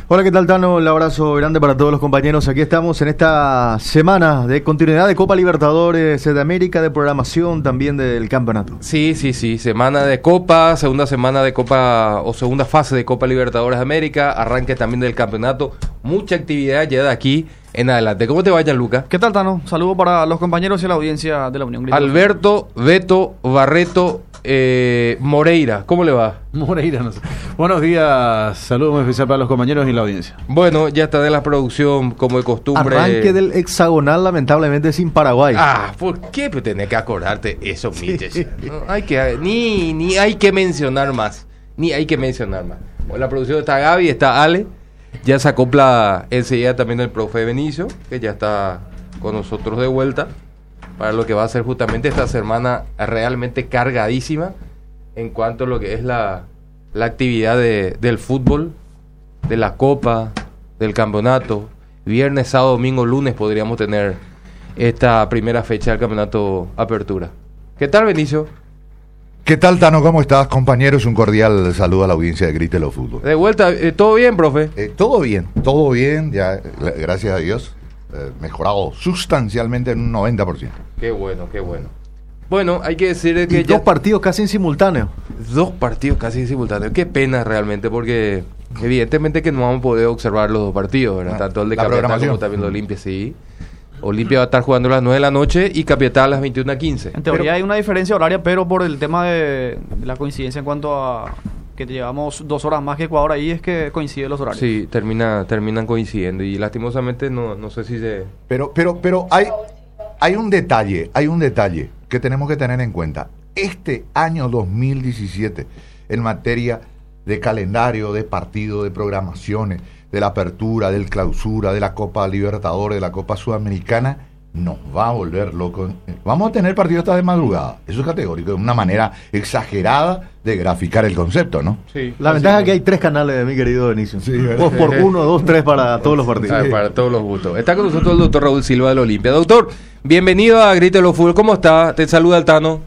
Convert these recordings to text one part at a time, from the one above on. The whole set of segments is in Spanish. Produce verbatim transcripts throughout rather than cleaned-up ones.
Hola, ¿qué tal, Tano? Un abrazo grande para todos los compañeros. Aquí estamos en esta semana de continuidad de Copa Libertadores de América, de programación también del campeonato. Sí, sí, sí, semana de Copa, segunda semana de Copa o segunda fase de Copa Libertadores de América, arranque también del campeonato, mucha actividad ya de aquí en adelante. ¿Cómo te va, Gianluca? ¿Qué tal, Tano? Saludos para los compañeros y la audiencia de la Unión. Alberto, Beto, Barreto, eh, Moreira, ¿cómo le va? Moreira, no sé. Buenos días, saludos muy especial para los compañeros y la audiencia. Bueno, ya está de la producción, como de costumbre. Arranque del hexagonal, lamentablemente sin Paraguay. Ah, ¿por qué tenés que acordarte eso, sí. Miches? No, hay que, ni, ni hay que mencionar más, ni hay que mencionar más. Bueno, la producción está Gaby, está Ale, ya se acopla enseguida también el profe Benicio, que ya está con nosotros de vuelta, para lo que va a ser justamente esta semana realmente cargadísima en cuanto a lo que es la, la actividad de, del fútbol, de la Copa, del campeonato. Viernes, sábado, domingo, lunes podríamos tener esta primera fecha del campeonato Apertura. ¿Qué tal, Benicio? ¿Qué tal, Tano? ¿Cómo estás, compañeros? Un cordial saludo a la audiencia de Grítelo Fútbol. De vuelta, eh, ¿todo bien, profe? Eh, todo bien, todo bien, ya, gracias a Dios. Eh, mejorado sustancialmente en un noventa por ciento. Qué bueno, qué bueno. Bueno, hay que decir que y ya... dos partidos casi en simultáneo. Dos partidos casi en simultáneo. Qué pena realmente, porque evidentemente que no vamos a poder observar los dos partidos, ¿verdad? Ah, tanto el de Capiatá como también el de Olimpia, sí. Olimpia va a estar jugando a las nueve de la noche y Capiatá a las veintiuna quince. En teoría pero... hay una diferencia horaria, pero por el tema de la coincidencia en cuanto a que llevamos dos horas más que Ecuador ahí, es que coinciden los horarios. Sí, termina, terminan coincidiendo y lastimosamente no, no sé si se... Pero, pero, pero hay, hay un detalle, hay un detalle que tenemos que tener en cuenta. Este año dos mil diecisiete, en materia de calendario, de partido, de programaciones, de la apertura, del clausura, de la Copa Libertadores, de la Copa Sudamericana, nos va a volver locos. Vamos a tener partidos hasta de madrugada. Eso es categórico, es una manera exagerada de graficar el concepto, ¿no? Sí. La ventaja es que hay tres canales, mi querido Benicio. Sí, dos por uno, dos, tres para todos los partidos. Ah, para todos los gustos. Está con nosotros el doctor Raúl Silva del Olimpia. Doctor, bienvenido a Grítelo Fútbol. ¿Cómo está? Te saluda el Tano.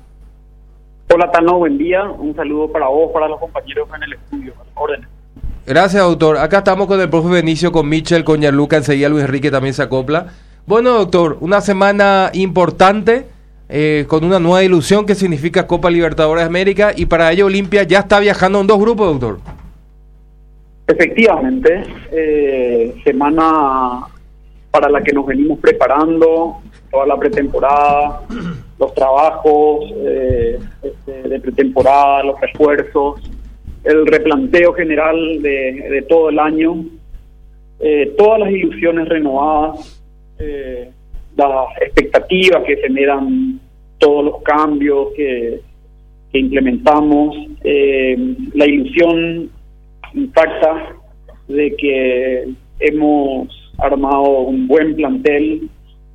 Hola, Tano, buen día. Un saludo para vos, para los compañeros en el estudio. Órdenes. Gracias, doctor. Acá estamos con el profe Benicio, con Michel, con Gianluca, enseguida Luis Enrique también se acopla. Bueno, doctor, una semana importante, eh, con una nueva ilusión que significa Copa Libertadores de América, y para ello Olimpia ya está viajando en dos grupos, doctor. Efectivamente, eh, semana para la que nos venimos preparando, toda la pretemporada, los trabajos eh, este, de pretemporada, los refuerzos, el replanteo general de, de todo el año, eh, todas las ilusiones renovadas, eh, las expectativas que generan todos los cambios que, que implementamos, eh, la ilusión intacta de que hemos armado un buen plantel,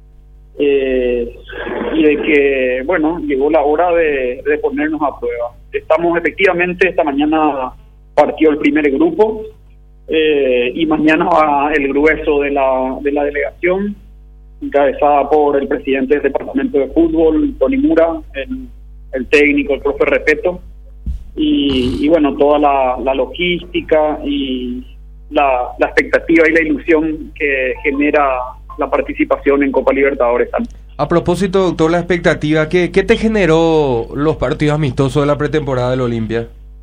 eh, y de que, bueno, llegó la hora de, de ponernos a prueba. Estamos efectivamente, esta mañana partió el primer grupo, eh, y mañana va el grueso de la, de la delegación, encabezada por el presidente del departamento de fútbol, Tony Mura, el, el técnico, el profe Repeto, y, y bueno, toda la, la logística y la, la expectativa y la ilusión que genera la participación en Copa Libertadores. A propósito, doctor, la expectativa, ¿qué, qué te generó los partidos amistosos de la pretemporada del Olimpia?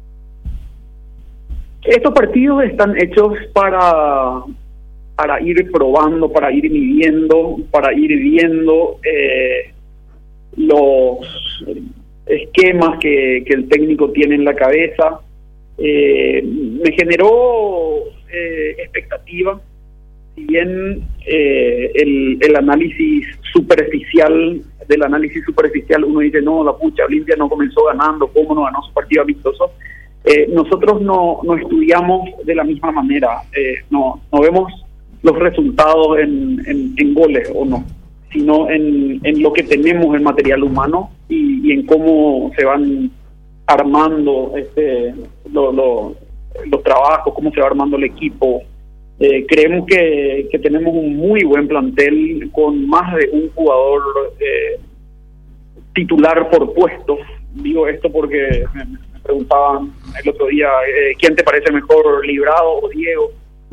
Estos partidos están hechos para, para ir probando, para ir midiendo, para ir viendo eh, los esquemas que, que el técnico tiene en la cabeza. Eh, me generó eh, expectativa. Si bien eh, el, el análisis superficial, del análisis superficial uno dice, no, la pucha, Olimpia no comenzó ganando, ¿cómo no ganó su partido amistoso? Eh, nosotros no, no estudiamos de la misma manera, eh, no, no vemos los resultados en, en, en goles o no, sino en, en lo que tenemos en material humano y, y en cómo se van armando este, lo, lo, los trabajos, cómo se va armando el equipo. Eh, creemos que, que tenemos un muy buen plantel con más de un jugador eh, titular por puesto. Digo esto porque me, me preguntaban el otro día, eh, ¿quién te parece mejor, Librado o Diego?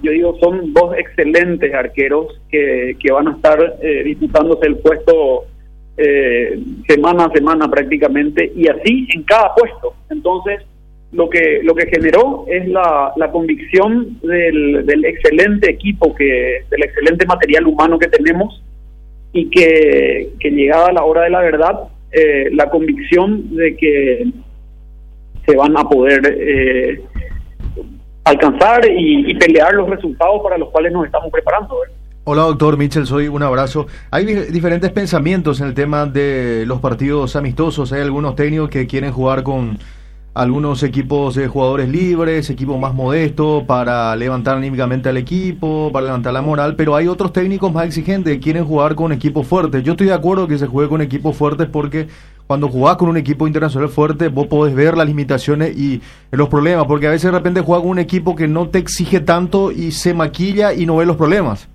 yo digo, son dos excelentes arqueros que, que van a estar eh, disputándose el puesto eh, semana a semana prácticamente, y así en cada puesto. Entonces, lo que lo que generó es la, la convicción del, del excelente equipo, que del excelente material humano que tenemos, y que, que llegada la hora de la verdad, eh, la convicción de que se van a poder eh, alcanzar y, y pelear los resultados para los cuales nos estamos preparando, ¿eh? Hola, doctor Michel, soy un abrazo. Hay di- diferentes pensamientos en el tema de los partidos amistosos. Hay algunos técnicos que quieren jugar con algunos equipos de jugadores libres, equipos más modestos, para levantar anímicamente al equipo, para levantar la moral, pero hay otros técnicos más exigentes que quieren jugar con equipos fuertes. Yo estoy de acuerdo que se juegue con equipos fuertes, porque cuando jugás con un equipo internacional fuerte, vos podés ver las limitaciones y los problemas, porque a veces de repente jugás con un equipo que no te exige tanto y se maquilla y no ve los problemas.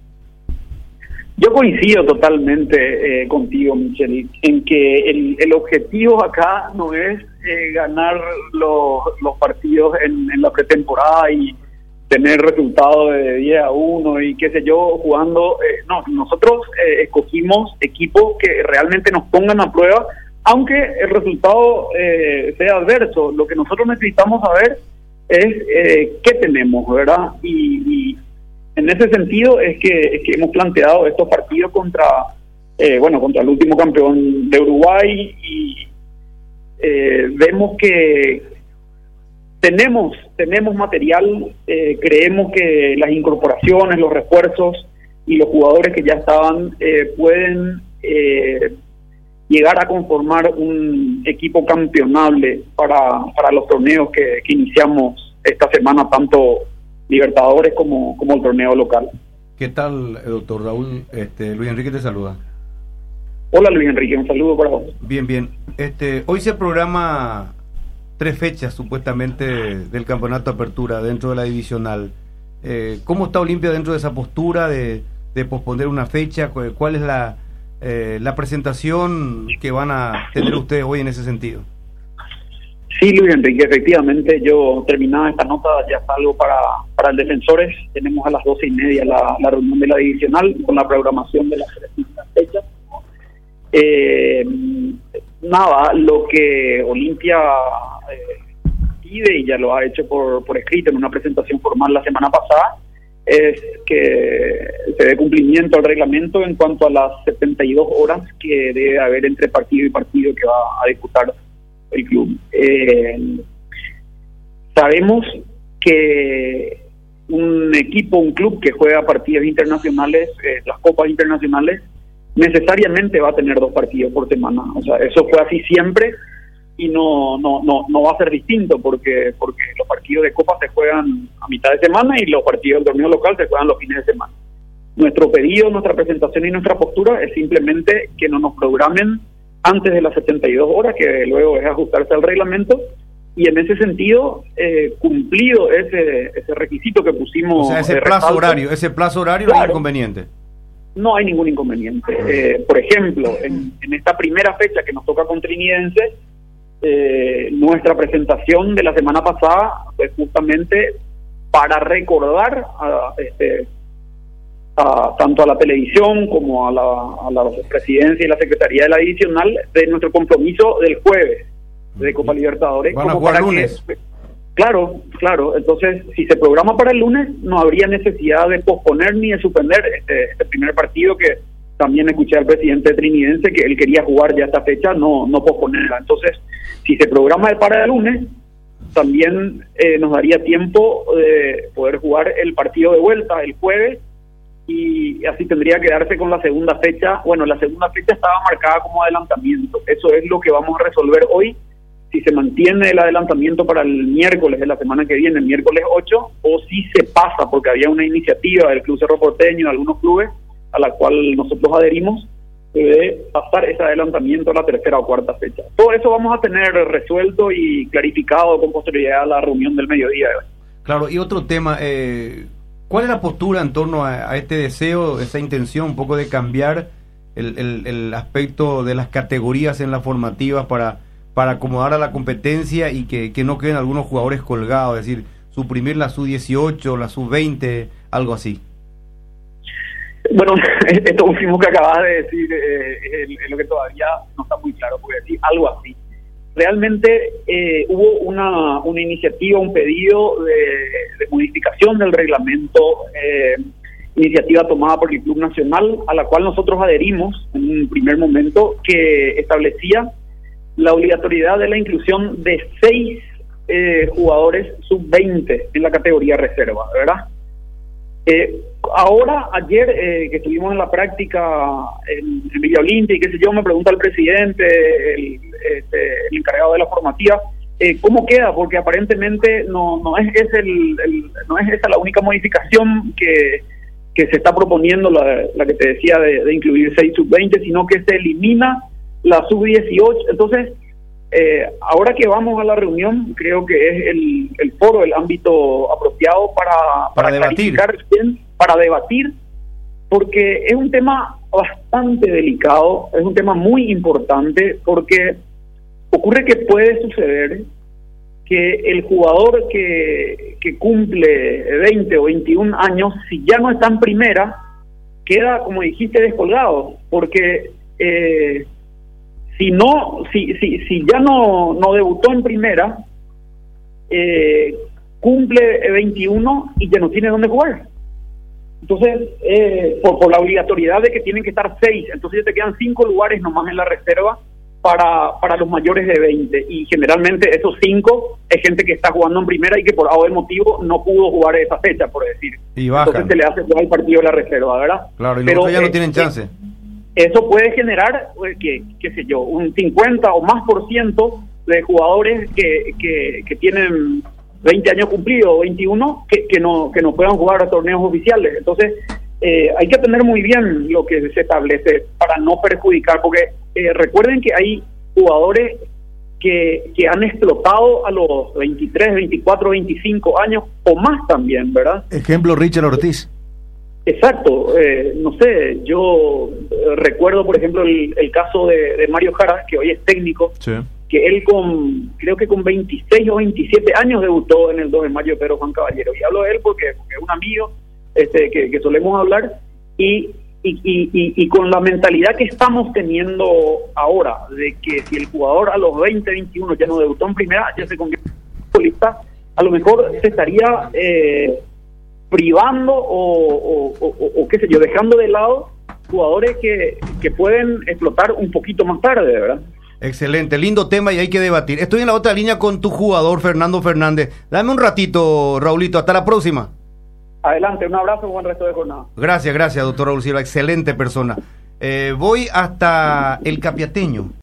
Yo coincido totalmente eh, contigo, Michel, en que el, el objetivo acá no es eh, ganar los, los partidos en, en la pretemporada y tener resultados de diez a uno y qué sé yo, jugando. Eh, no, nosotros eh, escogimos equipos que realmente nos pongan a prueba, aunque el resultado eh, sea adverso. Lo que nosotros necesitamos saber es eh, qué tenemos, ¿verdad? Y, y en ese sentido es que, es que hemos planteado estos partidos contra, eh, bueno, contra el último campeón de Uruguay, y eh, vemos que tenemos tenemos material, eh, creemos que las incorporaciones, los refuerzos y los jugadores que ya estaban eh, pueden eh, llegar a conformar un equipo campeonable para, para los torneos que, que iniciamos esta semana, tanto Libertadores como, como el torneo local. ¿Qué tal, doctor Raúl? Este, Luis Enrique te saluda. Hola, Luis Enrique, un saludo para vos. Bien, bien. Este, hoy se programa tres fechas supuestamente del campeonato Apertura dentro de la divisional. Eh, ¿Cómo está Olimpia dentro de esa postura de, de posponer una fecha? ¿Cuál es la, eh, la presentación que van a tener ustedes hoy en ese sentido? Sí, Luis Enrique, efectivamente, yo terminada esta nota ya salgo para, para el Defensores. Tenemos a las doce y media la, la reunión de la divisional con la programación de las tres fechas. Eh, nada, lo que Olimpia eh, pide, y ya lo ha hecho por, por escrito en una presentación formal la semana pasada, es que se dé cumplimiento al reglamento en cuanto a las setenta y dos horas que debe haber entre partido y partido que va a disputar el club. Eh, sabemos que un equipo, un club que juega partidos internacionales, eh, las copas internacionales, necesariamente va a tener dos partidos por semana. O sea, eso fue así siempre y no no no no va a ser distinto, porque porque los partidos de copa se juegan a mitad de semana y los partidos del torneo local se juegan los fines de semana. Nuestro pedido, nuestra presentación y nuestra postura es simplemente que no nos programen antes de las setenta y dos horas, que luego es ajustarse al reglamento, y en ese sentido, eh, cumplido ese ese requisito que pusimos. O sea, ese de plazo resalto, horario, ese plazo horario claro, no hay inconveniente. No hay ningún inconveniente. Eh, por ejemplo, en, en esta primera fecha que nos toca con Trinidense, eh, nuestra presentación de la semana pasada fue justamente para recordar a este A, tanto a la televisión como a la, a la presidencia y la secretaría de la divisional de nuestro compromiso del jueves de Copa Libertadores. ¿Van a como jugar para lunes? Que, claro, claro. Entonces, si se programa para el lunes, no habría necesidad de posponer ni de suspender este, este primer partido, que también escuché al presidente trinidense que él quería jugar ya esta fecha, no no posponerla. Entonces, si se programa para el lunes, también eh, nos daría tiempo de poder jugar el partido de vuelta el jueves, y así tendría que darse con la segunda fecha. Bueno, la segunda fecha estaba marcada como adelantamiento. Eso es lo que vamos a resolver hoy, si se mantiene el adelantamiento para el miércoles de la semana que viene, el miércoles ocho, o si se pasa, porque había una iniciativa del Club Cerro Porteño, de algunos clubes, a la cual nosotros adherimos, debe pasar ese adelantamiento a la tercera o cuarta fecha. Todo eso vamos a tener resuelto y clarificado con posterioridad a la reunión del mediodía de hoy. Claro, y otro tema, eh, ¿cuál es la postura en torno a, a este deseo, esa intención un poco de cambiar el, el, el aspecto de las categorías en las formativas para, para acomodar a la competencia y que, que no queden algunos jugadores colgados? Es decir, suprimir la sub dieciocho, la sub veinte, algo así. Bueno, esto último que acabas de decir eh, es, es lo que todavía no está muy claro, porque decir algo así. Realmente eh, hubo una, una iniciativa, un pedido de, de modificación del reglamento, eh, iniciativa tomada por el Club Nacional, a la cual nosotros adherimos en un primer momento, que establecía la obligatoriedad de la inclusión de seis eh, jugadores sub veinte en la categoría reserva, ¿verdad? Eh, ahora, ayer eh, que estuvimos en la práctica en, en Villa Olimpia y qué sé yo, me pregunta el presidente, el, este, el encargado de la formativa, eh, ¿cómo queda? Porque aparentemente no, no es, es el, el, no es esa la única modificación que, que se está proponiendo, la, la que te decía de, de incluir seis sub veinte, sino que se elimina la sub dieciocho. Entonces, Eh, ahora que vamos a la reunión, creo que es el, el foro, el ámbito apropiado para, Para para debatir. bien, para debatir, porque es un tema bastante delicado, es un tema muy importante, porque ocurre que puede suceder que el jugador que, que cumple veinte o veintiún años, si ya no está en primera, queda, como dijiste, descolgado, porque... Eh, Si no, si, si, si ya no, no debutó en primera, eh, cumple veintiuno y ya no tiene dónde jugar. Entonces, eh, por, por la obligatoriedad de que tienen que estar seis, entonces ya te quedan cinco lugares nomás en la reserva para, para los mayores de veinte. Y generalmente esos cinco es gente que está jugando en primera y que por algún motivo no pudo jugar esa fecha, por decir. Y bajan. Entonces se le hace jugar el partido de la reserva, ¿verdad? Claro, y Pero, los otros ya no eh, tienen chance. Eh, Eso puede generar, pues, que, qué sé yo, un cincuenta o más por ciento de jugadores que, que, que tienen veinte años cumplidos o veintiuno que, que no que no puedan jugar a torneos oficiales. Entonces, eh, hay que atender muy bien lo que se establece para no perjudicar, porque eh, recuerden que hay jugadores que, que han explotado a los veintitrés, veinticuatro, veinticinco años o más también, ¿verdad? Ejemplo, Richard Ortiz. Exacto, eh, no sé, yo eh, recuerdo por ejemplo el, el caso de, de Mario Jara, que hoy es técnico, Sí. que él con, creo que con veintiséis o veintisiete años debutó en el dos de mayo de Pedro Juan Caballero, y hablo de él porque, porque es un amigo este, que, que solemos hablar, y, y, y, y, y con la mentalidad que estamos teniendo ahora, de que si el jugador a los veinte, veintiuno ya no debutó en primera, ya se convierte en futbolista, a lo mejor se estaría... Eh, privando o, o, o, o qué sé yo, dejando de lado jugadores que, que pueden explotar un poquito más tarde, ¿verdad? Excelente, lindo tema y hay que debatir. Estoy en la otra línea con tu jugador, Fernando Fernández. Dame un ratito, Raulito, hasta la próxima. Adelante, un abrazo, buen resto de jornada. Gracias, gracias, doctor Raúl Silva, excelente persona. Eh, voy hasta el Capiateño.